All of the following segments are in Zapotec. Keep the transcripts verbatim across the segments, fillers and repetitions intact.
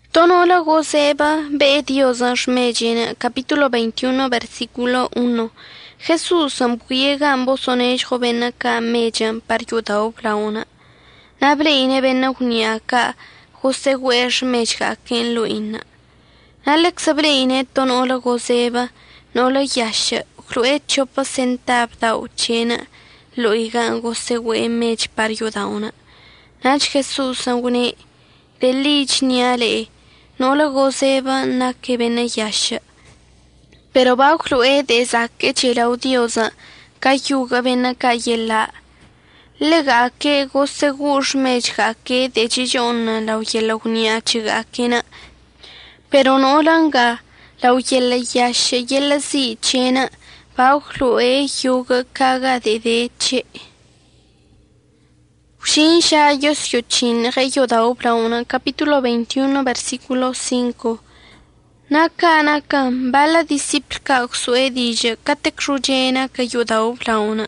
Tonola Goseba be Dios Ashmejin, capítulo veintiuno, versículo uno. Jesús ampuiega ambos sonej jovenaka mejan par yudao blauna. Nabreine benna uniaka, Jose wesh mejga ken luina. Alex abreine tonola Goseba, nola yasha, clue chopa sentab da uchena, luiga Jose we mej par yudauna. Nach Jesús angune, de lich niale, no la gozeba na que bene yasha. Pero va clue de zaque chela odiosa, cayuga bena cayela. Lega que goze gush mejga que de chillona la uyela unia chiga kena. Pero no langa, la uyela yasha yela si chena, va clue yuga caga de deche. Shin sha yos yuchin reyo da oblauna, capítulo veintiuno, versículo cinco. Naka naka, bala disciplika uxue dije, katek rujena ka yuda oblauna.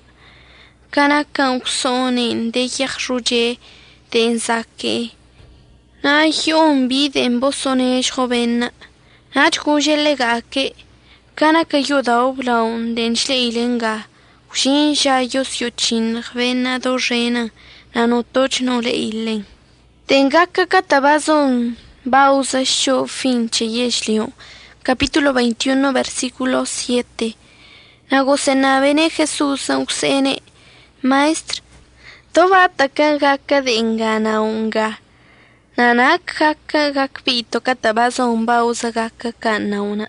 Kanaka uxonin de yach ruje den zake. Na yon biden bosonesh jovenna. Nach ruje legake. Kanaka yuda oblaun den shleilenga. Shin sha yos yuchin rvena dojena. Nano toch no le illen. Tengaka katabazon bausa sho finche yeshlio. Capítulo veintiuno, versículo siete. Nagosena bene Jesús auxene. Maestro, tobata kangaka de engana unga. Nanak haka gakpito katabazon bausa gaka kanauna.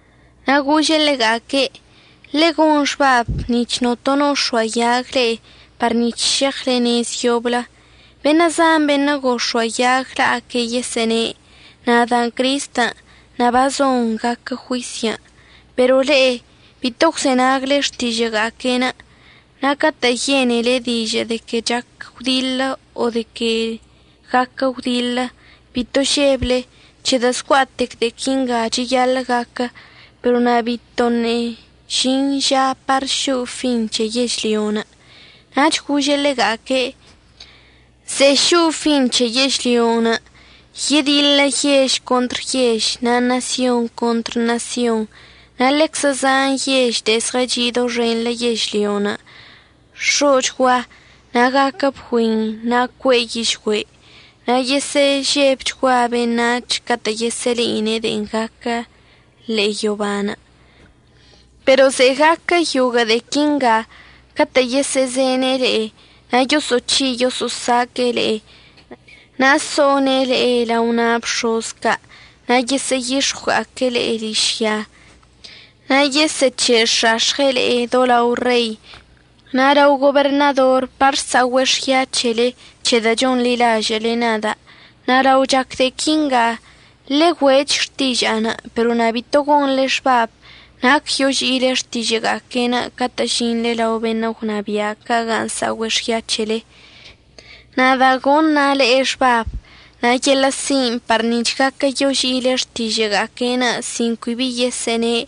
Naguye legake. Legon shbab nich no tono shwayagle. Parnichechle nes yobla, benazan benago shoyagla aquella sene, nada crista, nabazon gaka juicia, pero le, pitoxenagle stillegakena, nakata yene le dije de que jak udilla o de que gaka udilla, pitocheble, chedasquatek de kinga chiyala gaka, pero nabitone, shin ya parshu finche yesliona. Nach kujele gake se shu finche yeshliona yedilla yesh contra yesh na nación contra nación na lexazan yesh desrajido ren la yeshliona shochwa na gakaphuin na kweyishwe na yese shepchwa benach kata yeseline den gaka le yobana pero se gaka yuga de kinga Kata yese zenele, na yosochi yososakele, na sonele la una abshoska, na yese yishwakele elishya, na yese cheshashele dola rey, na ra gobernador parsa weshya chele, chedajon lila jele nada, na ra ujak de kinga, le wech tijana, pero nabitogon le shbab, Nak yosh ilesh tijega kena katashin le la obena unabia kagansa weshya chele. Nada gon na le eshbab. Na yela sim parnichka ka yosh ilesh tijega kena cinco ibille sene.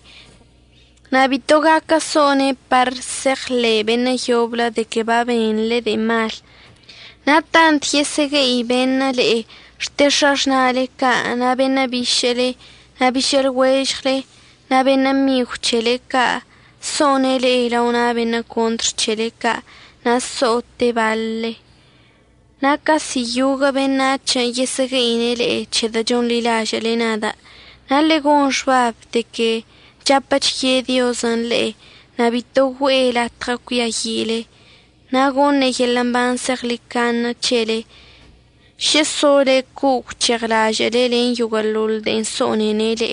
Na bitoga kasone par sechle bena yobla de que va benle de mal. Na tant yesege i bena le shteshash le ka na bena bishele na bishel weshle. Na bena mi ucheleka, sonele la una bena contra cheleka, na sote valle. Na casi yuga benacha yesegeine le cheda jon lila jale nada. Na le gon shwab de que chapach ye diosan le, na bito huela trakuya yile. Na gon ne yelamban serlikana chele. She sole kuk cherla jale len yugalul den sonene le.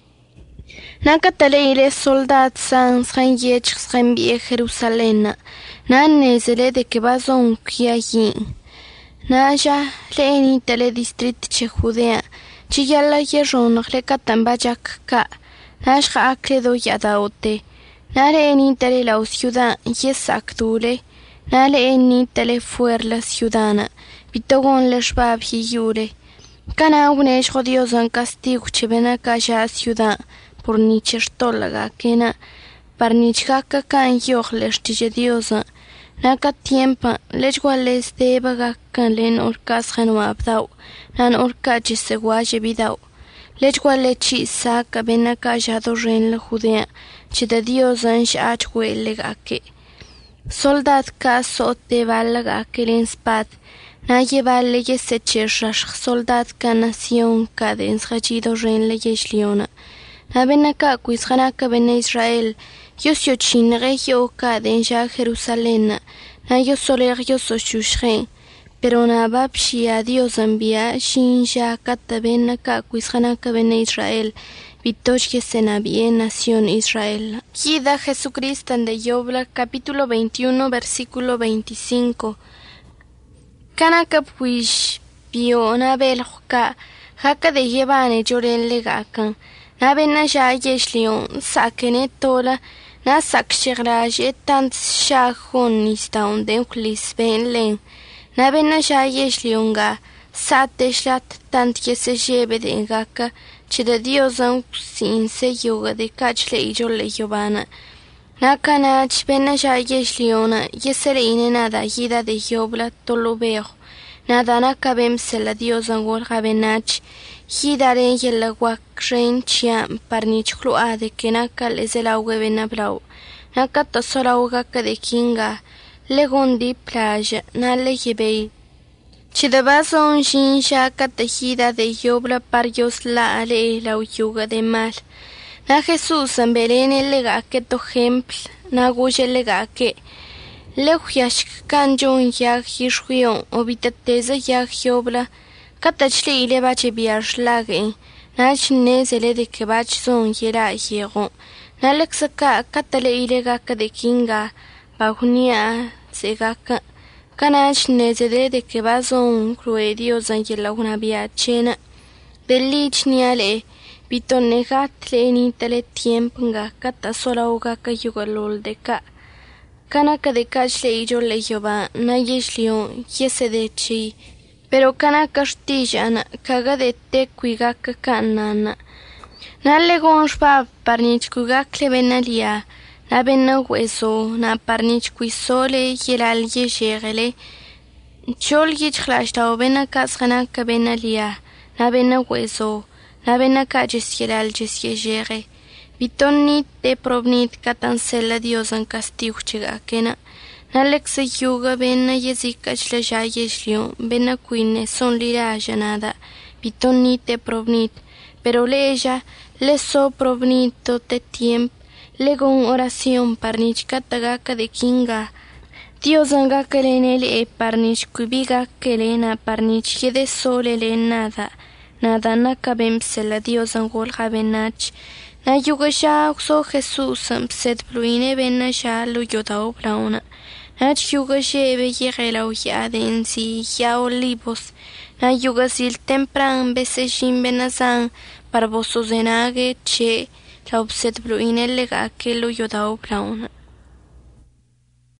Nakatale ile soldat sans rangech rambie Jerusalem. Na nezele de que bazon kiayin. Na ja le ni tele district che Judea. Chiyala yeron le katambajak ka. Na ja akledo yadaote. Na le ni tele la ciudad yesactule. Na le ni tele fuer la ciudadana. Bitogon le shbab hiyure. Kana unesh jodiosan castigo chebena kaya ciudad. Por nichertolaga kena parnichaka kan yoch leshtije diosa naka tiempa lechwales debaga kan len orkas genwabdau nan orkache seguaje bidau Lechgualechi saca benaka yado ren la Judea, chida Dios ansh achwe legake. Soldad ka sote valagake len spad, na llevale yeseche rash soldad ka nación ka den sgachido ren le yeshliona. Na benaka kuishanaka bene Israel, yos yochin regio ka den ja Jerusalén, na yo soler yo soshushren. Pero na babshi a Dios envía shin ya kata benaka kuishanaka bene Israel, vitosh que se navie nación Israel. Kida Jesucristo de Yobla, capítulo veintiuno, versículo veinticinco. Kanaka puish pio na belka, haka de llevane lloren legakan, na bena ya yeshlion, sakene tola, na sakshiraje tant shahon nistaun de uklis ben len. Na bena ya yeshlionga, sateshlat tant que se lleve de engaka, chida Dios an sin se yoga de kachle y yo le yobana. Na kanach bena ya yeshliona, yesereine nada yida de yobla tolubeo. Nada na kabem se la Dios an wolga benach, yidare yela wakren chia parnich klua de kenaka les el auge benablau. Naka tosora uga de kinga. Legundi playa na le llevei. Chidabaso un shinsha catejida de yobla parios la ale la uyuga de mal. Na Jesús en berene lega que to templ na guye lega que leuyash kanjon yag yishwion obitateza yag yobla catachli ile bache biash lage na chinezele de que bach son yera yego na lexaka catale ilega de kinga bajunia segaka kanach nezede de que vaso un cruedio zangela una via chena delich niale pitonegatle ni tele tiempunga kata sola uga ka yugalol de ka kanaka de kachle yo le yoba na yeslion yese de chi pero kana castillana kaga de te kuiga kanana na legon spa parnich kuga klebenalia na benna hueso na parnich kuisole yeral yesherele chol yichlashta obena kasgana kabenalia na benna hueso na benna kajes yeral yeshere bitonni te provnit katansela Dios an castigo chega kena na lexe yuga benna yesika chleja yeslion benna kuine son lira janada bitonni te provnit pero leja le so provnito te tiempo Legon oración parnich katagaka de kinga. Dios anga kelenele e parnich kubiga kelena parnich yede solele nada. Nada na kabem sela Dios angol jabenach. Na yugasha uxo Jesús sed pluine benna sha lo yotao plauna. Nach yugashe be yegela uya densi ya olivos. Na yugasil tempran bese shim benazan parvosos enage che. La obset bluine lega que lo yodao plauna.